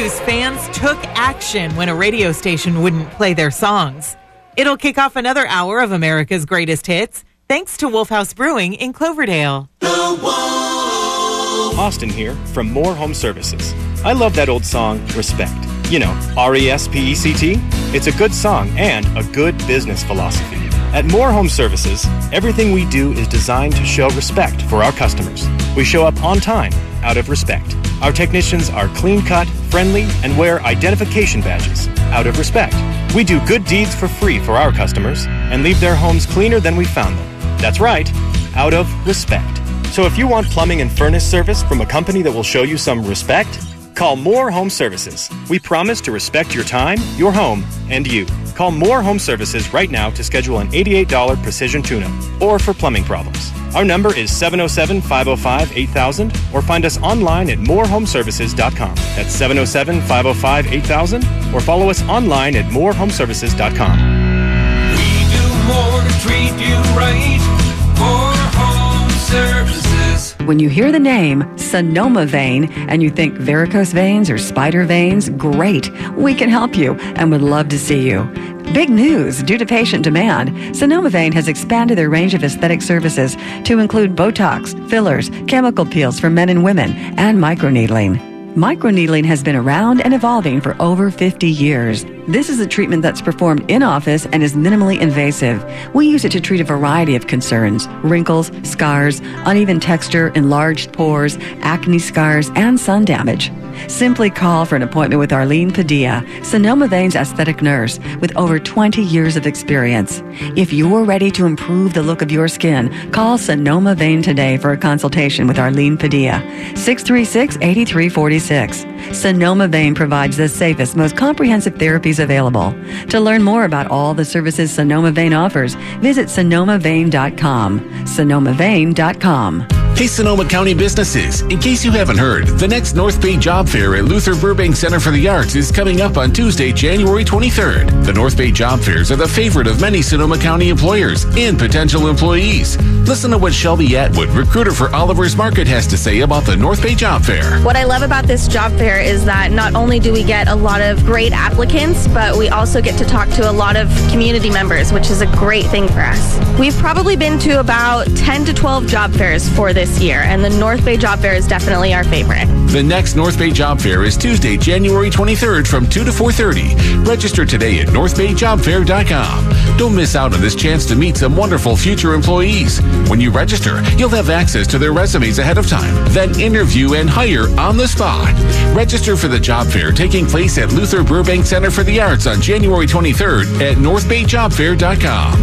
whose fans took action when a radio station wouldn't play their songs. It'll kick off another hour of America's greatest hits, thanks to Wolf House Brewing in Cloverdale. The Wolf. Austin here from More Home Services. I love that old song, Respect. You know, R-E-S-P-E-C-T. It's a good song and a good business philosophy. At More Home Services, everything we do is designed to show respect for our customers. We show up on time, out of respect. Our technicians are clean-cut, friendly, and wear identification badges, out of respect. We do good deeds for free for our customers and leave their homes cleaner than we found them. That's right, out of respect. So if you want plumbing and furnace service from a company that will show you some respect, call More Home Services. We promise to respect your time, your home, and you. Call More Home Services right now to schedule an $88 precision tune-up or for plumbing problems. Our number is 707-505-8000 or find us online at morehomeservices.com. That's 707-505-8000 or follow us online at morehomeservices.com. We do more to treat you right. More Home Services. When you hear the name Sonoma Vein and you think varicose veins or spider veins, great. We can help you and would love to see you. Big news! Due to patient demand, Sonoma Vein has expanded their range of aesthetic services to include Botox, fillers, chemical peels for men and women, and microneedling. Microneedling has been around and evolving for over 50 years. This is a treatment that's performed in office and is minimally invasive. We use it to treat a variety of concerns: wrinkles, scars, uneven texture, enlarged pores, acne scars, and sun damage. Simply call for an appointment with Arlene Padilla, Sonoma Vein's aesthetic nurse with over 20 years of experience. If you're ready to improve the look of your skin, call Sonoma Vein today for a consultation with Arlene Padilla, 636-8346. Sonoma Vein provides the safest, most comprehensive therapies available. To learn more about all the services Sonoma Vein offers, visit sonomavein.com. sonomavein.com. Hey, Sonoma County businesses, in case you haven't heard, the next North Bay Job Fair at Luther Burbank Center for the Arts is coming up on Tuesday, January 23rd. The North Bay Job Fairs are the favorite of many Sonoma County employers and potential employees. Listen to what Shelby Atwood, recruiter for Oliver's Market, has to say about the North Bay Job Fair. What I love about this job fair is that not only do we get a lot of great applicants, but we also get to talk to a lot of community members, which is a great thing for us. We've probably been to about 10 to 12 job fairs for this year, and the North Bay Job Fair is definitely our favorite. The next North Bay Job Fair is Tuesday, January 23rd from 2 to 4:30. Register today at northbayjobfair.com. Don't miss out on this chance to meet some wonderful future employees. When you register, you'll have access to their resumes ahead of time, then interview and hire on the spot. Register for the job fair taking place at Luther Burbank Center for the Arts on January 23rd at northbayjobfair.com.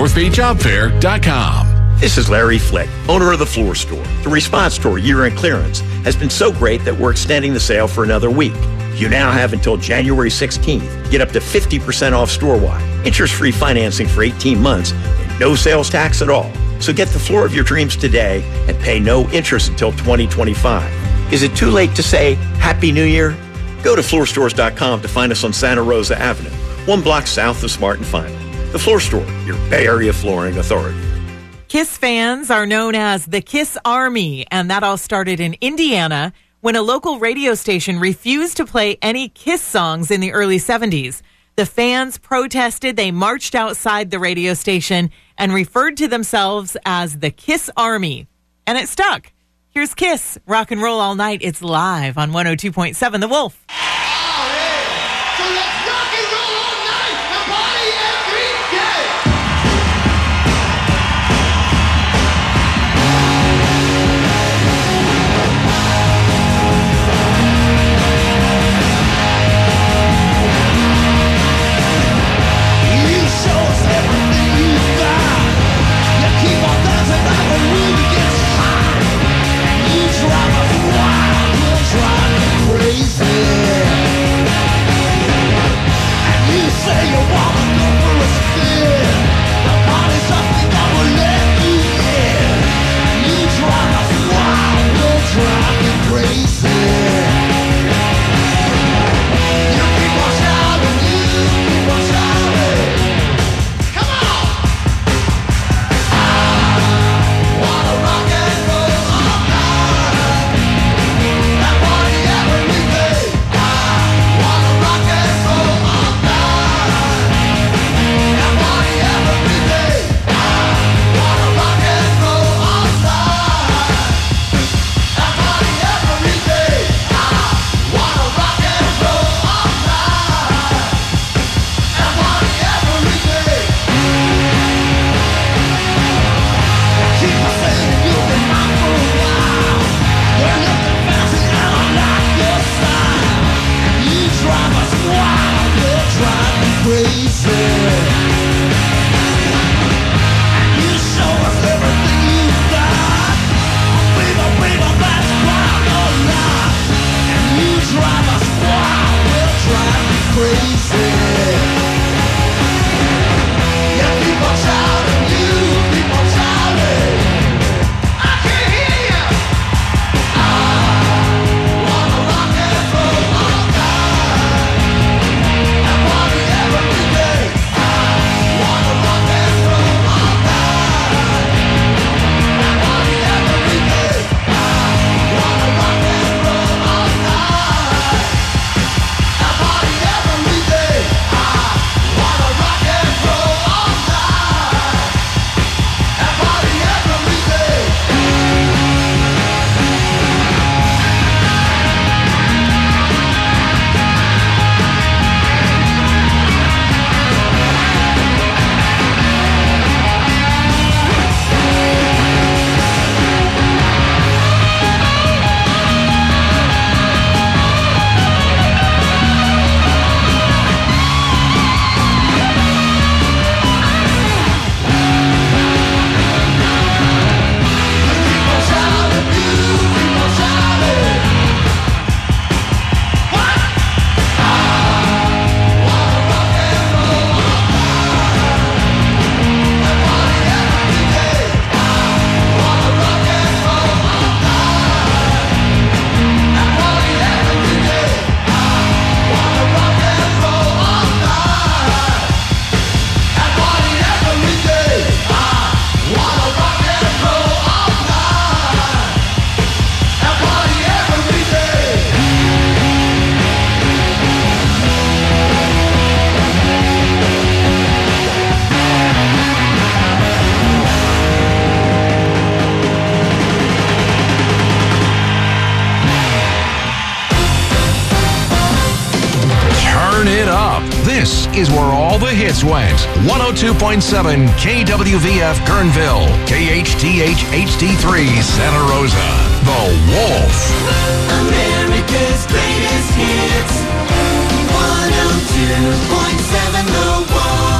northbayjobfair.com. This is Larry Flick, owner of The Floor Store. The Response Store year-end clearance has been so great that we're extending the sale for another week. You now have until January 16th. Get up to 50% off store-wide. Interest-free financing for 18 months and no sales tax at all. So get the floor of your dreams today and pay no interest until 2025. Is it too late to say Happy New Year? Go to floorstores.com to find us on Santa Rosa Avenue, 1 block south of Smart and Final. The Floor Store, your Bay Area flooring authority. Kiss fans are known as the Kiss Army, and that all started in Indiana when a local radio station refused to play any Kiss songs in the early 70s. The fans protested, they marched outside the radio station and referred to themselves as the Kiss Army. And it stuck. Here's Kiss, Rock and Roll All Night. It's live on 102.7 The Wolf. Crazy. This is where all the hits went. 102.7 KWVF Kernville, KHTH HD3 Santa Rosa. The Wolf. America's greatest hits. 102.7 The Wolf.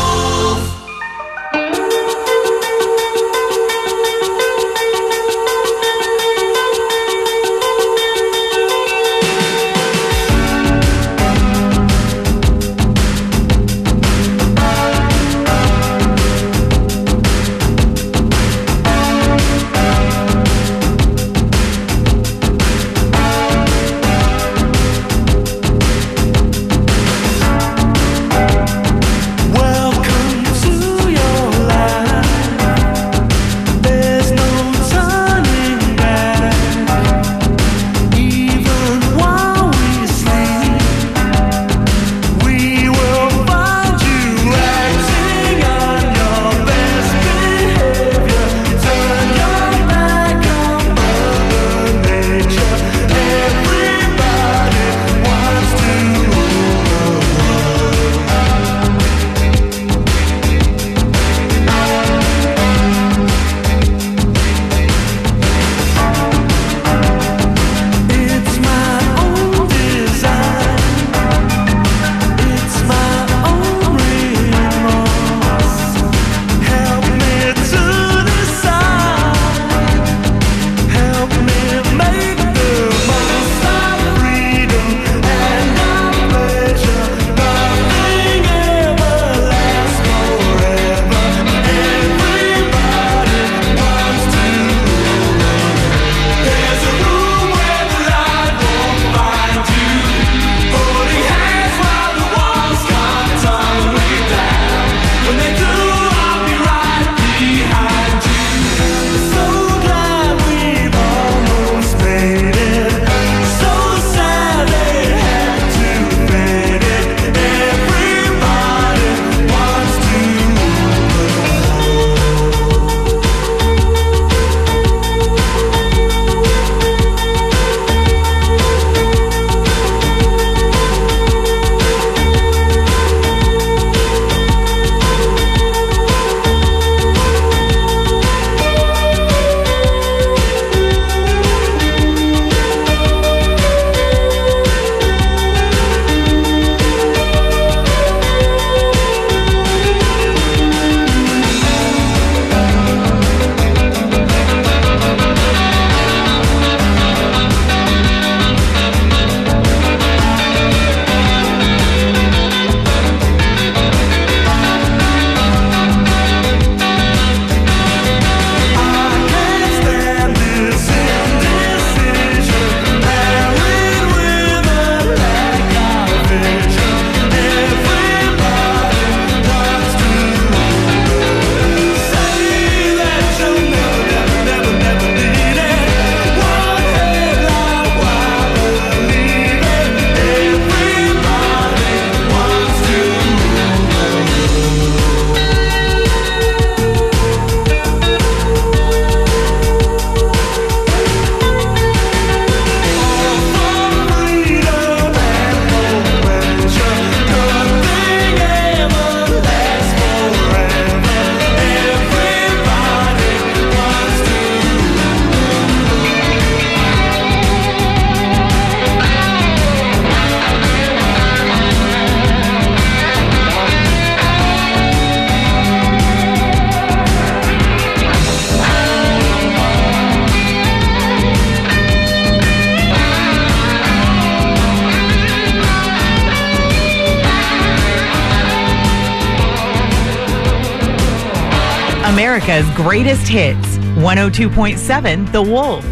America's greatest hits. 102.7 The Wolf.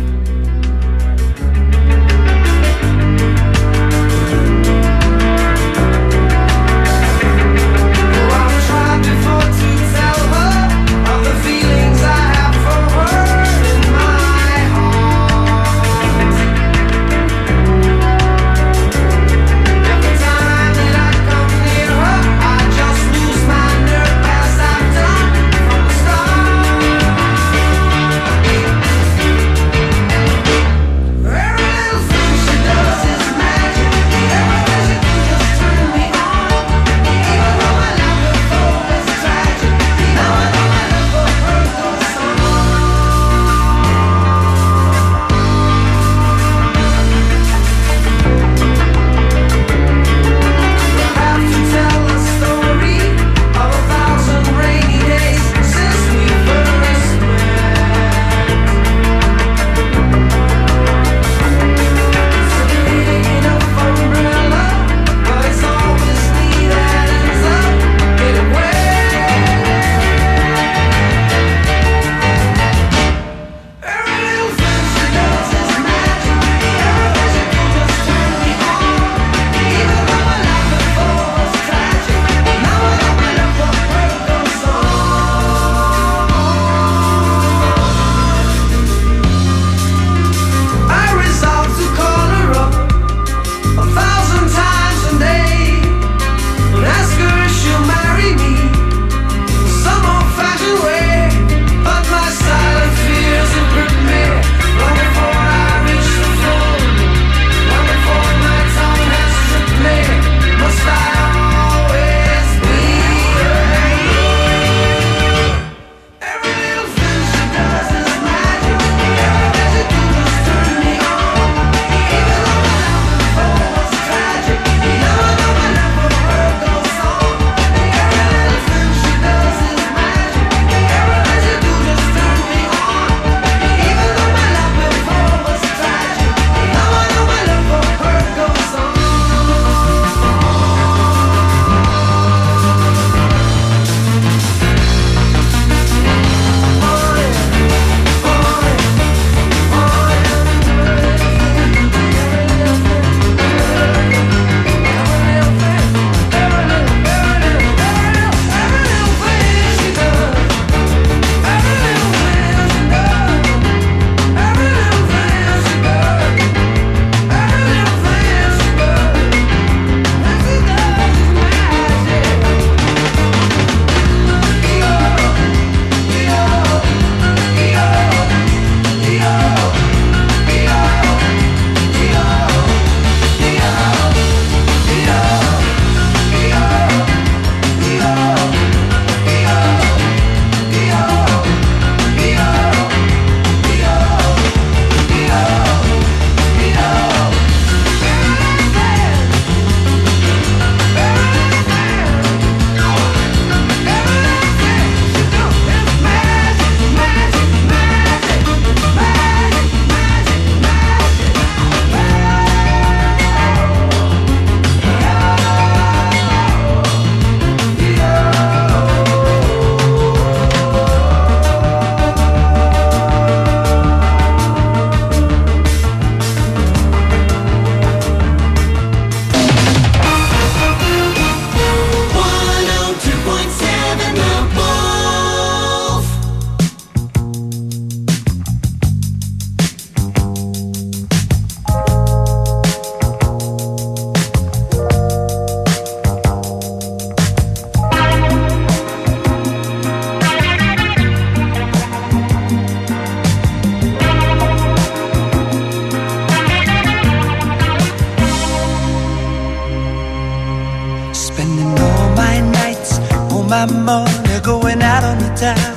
my money going out on the town,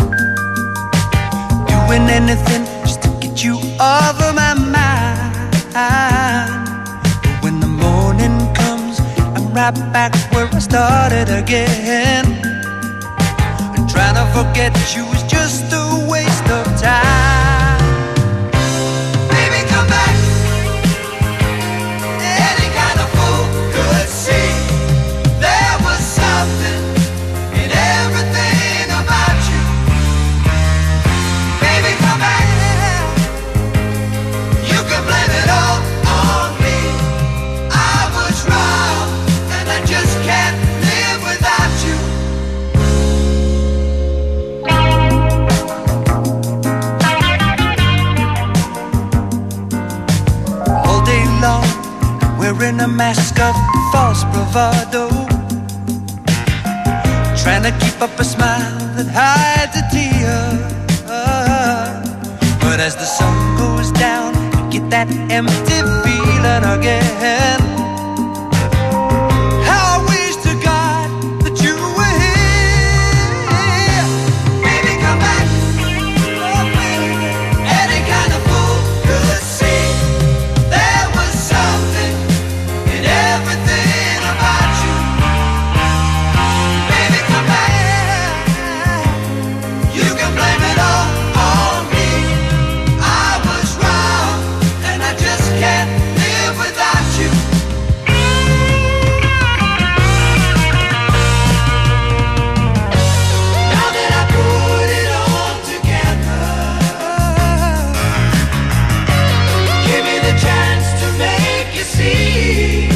doing anything just to get you off of my mind. But when the morning comes, I'm right back where I started again. And trying to forget you is just a waste of time. Baby, come back. Any kind of fool could see there was something in everything about you. Baby, come back. You can blame it all on me. I was wrong, and I just can't live without you. All day long, wearing a mask of false bravado, trying to keep up a smile that hides a tear. But as the sun goes down, you get that empty feeling again. How I wish to God that you were here. Baby, come back. Oh, baby. Any kind of fool could see there was something in everything about you. Baby, come back. You can blame it all on me. I was wrong, and I just can't live without you. Now that I put it all together, give me the chance to make you see.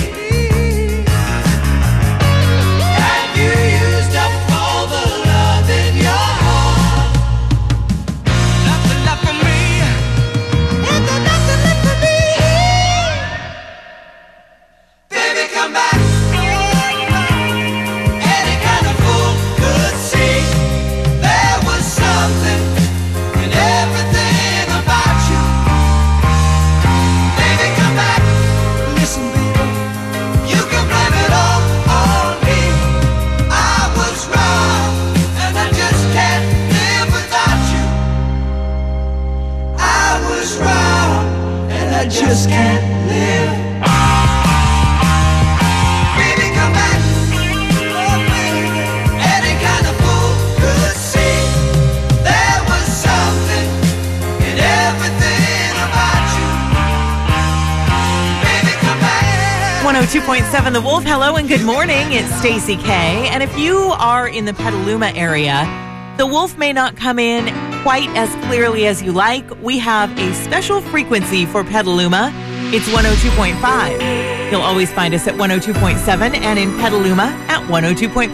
Have you used up all the love in your heart? Nothing left for me. Ain't there nothing left for me? Baby, come back. Any kind of fool could see there was something in everything about you. Baby, come back. Listen, baby, you can blame it all on me. I was wrong, and I just can't live without you. I was wrong, and I just can't live. Baby, come back. Oh, baby. Any kind of fool could see there was something in everything about you. Baby, come back. 102.7 The Wolf. Hello and good morning. It's Stacey K. And if you are in the Petaluma area, the Wolf may not come in quite as clearly as you like. We have a special frequency for Petaluma. It's 102.5. You'll always find us at 102.7 and in Petaluma at 102.5.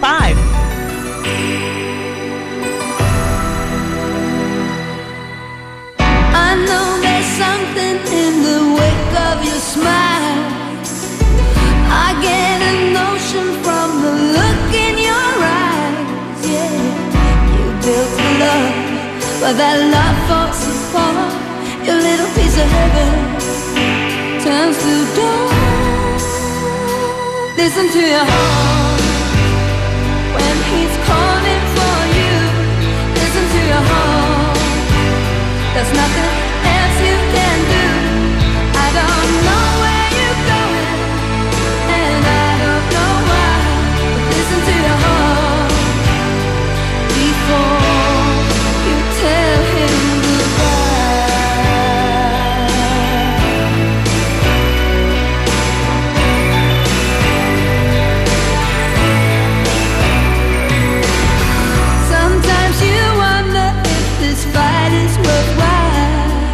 I know there's something in the wake of your smile. I get a notion from the look in your eyes. Yeah, you built a love, but that love falls apart. Your little piece of heaven turns to dawn. Listen to your heart when he's calling for you. Listen to your heart. There's nothing else you can do. I don't know where you're going, and I don't know why. But listen to your heart before you tell him goodbye. Sometimes you wonder if this fight is worthwhile.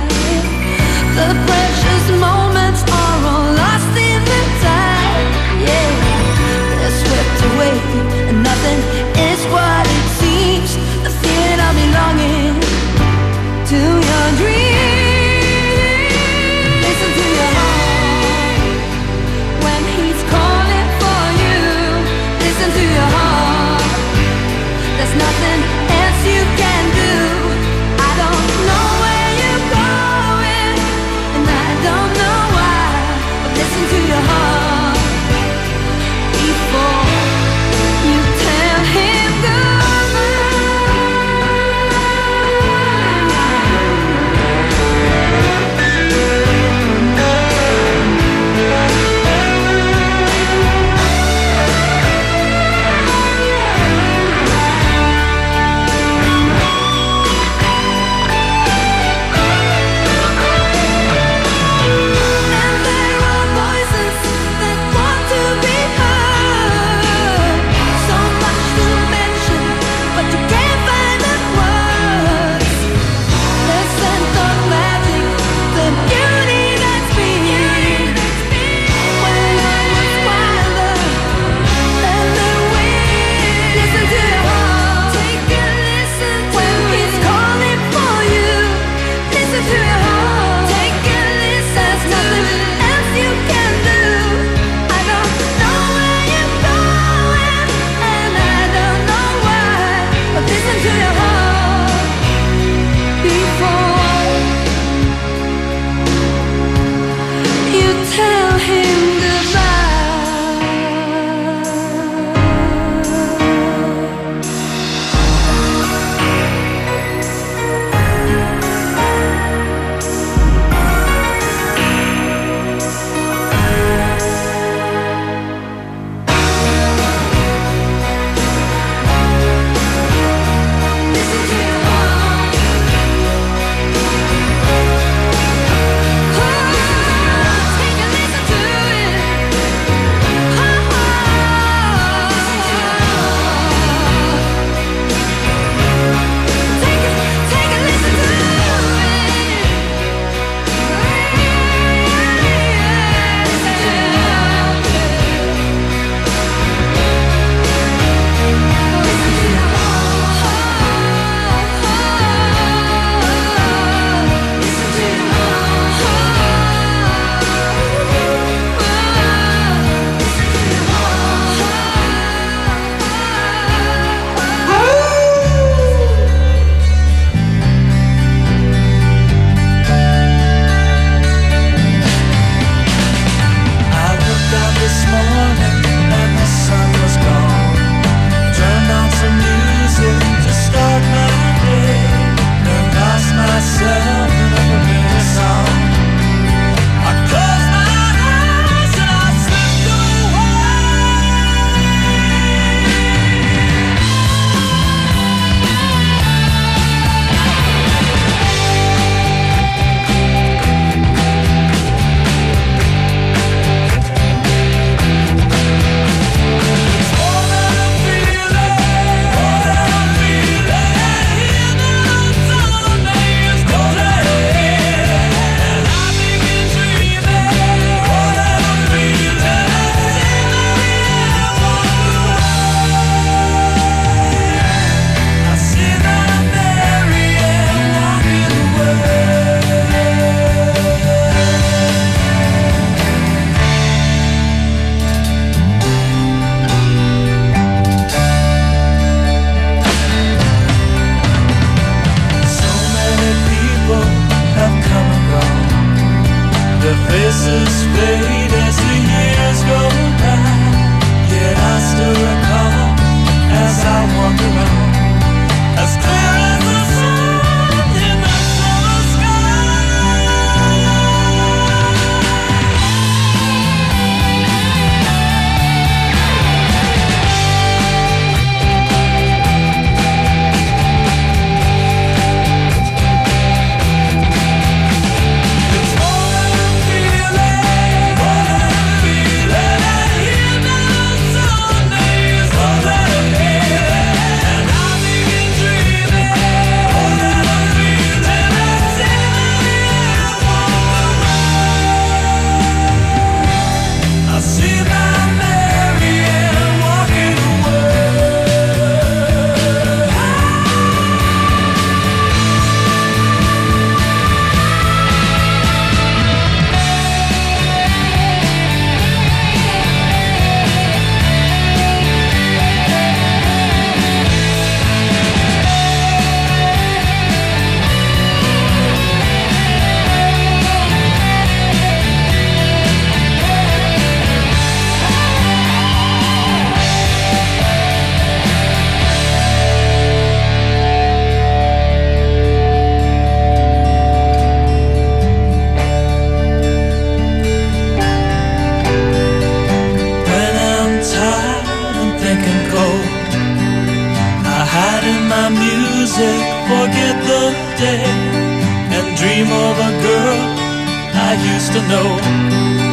music, forget the day, and dream of a girl I used to know.